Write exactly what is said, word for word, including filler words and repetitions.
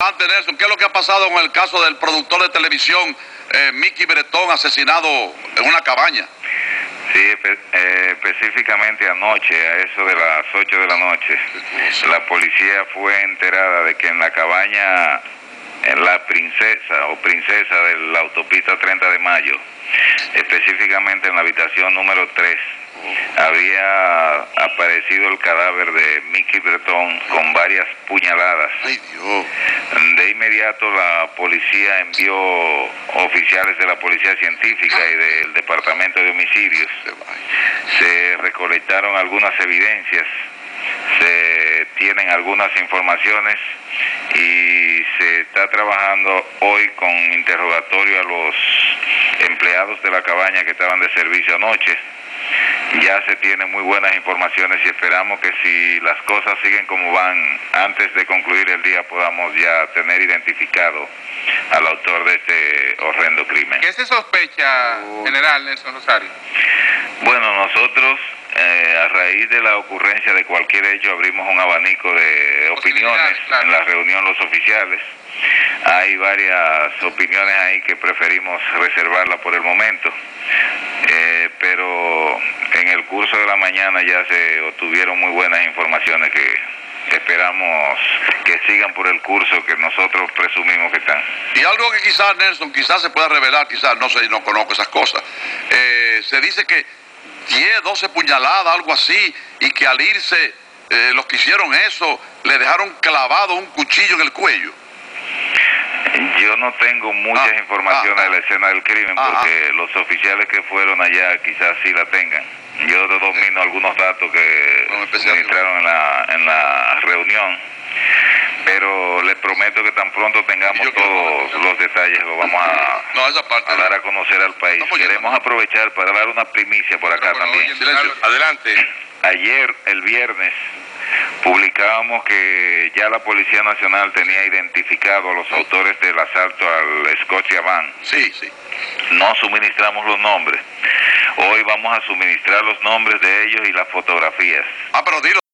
Adelante, Nelson. ¿Qué es lo que ha pasado con el caso del productor de televisión, eh, Mickey Bretón, asesinado en una cabaña? Sí, espe eh, específicamente anoche, a eso de las ocho de la noche, la policía fue enterada de que en la cabaña, en la princesa o princesa de la autopista treinta de mayo, específicamente en la habitación número tres, había aparecido el cadáver de Mickey Bretón con varias puñaladas. Ay, Dios. De inmediato la policía envió oficiales de la Policía Científica y del Departamento de Homicidios. Se recolectaron algunas evidencias, se tienen algunas informaciones y se está trabajando hoy con interrogatorio a los empleados de la cabaña que estaban de servicio anoche. Ya se tienen muy buenas informaciones y esperamos que si las cosas siguen como van, antes de concluir el día podamos ya tener identificado al autor de este horrendo crimen. ¿Qué se sospecha, general Nelson Rosario? Bueno, nosotros eh, a raíz de la ocurrencia de cualquier hecho abrimos un abanico de opiniones, claro, en la reunión los oficiales. Hay varias opiniones ahí que preferimos reservarla por el momento, eh, pero en el curso de la mañana ya se obtuvieron muy buenas informaciones que esperamos que sigan por el curso que nosotros presumimos que están. Y algo que quizás, Nelson, quizás se pueda revelar, quizás, no sé, no conozco esas cosas, eh, se dice que diez, doce puñaladas, algo así, y que al irse eh, los que hicieron eso le dejaron clavado un cuchillo en el cuello. Yo no tengo muchas ah, informaciones ah, de la escena del crimen porque ah, los oficiales que fueron allá quizás sí la tengan. Yo domino algunos datos que suministraron en la, en la reunión, pero les prometo que tan pronto tengamos todos los detalles lo vamos a, no, esa parte a dar a conocer al país. Queremos aprovechar para dar una primicia por acá no, también. Silencio. Adelante. Ayer, el viernes, publicábamos que ya la Policía Nacional tenía identificado a los autores del asalto al Scotia Van. Sí, sí. No suministramos los nombres. Hoy vamos a suministrar los nombres de ellos y las fotografías. Ah, pero dilo.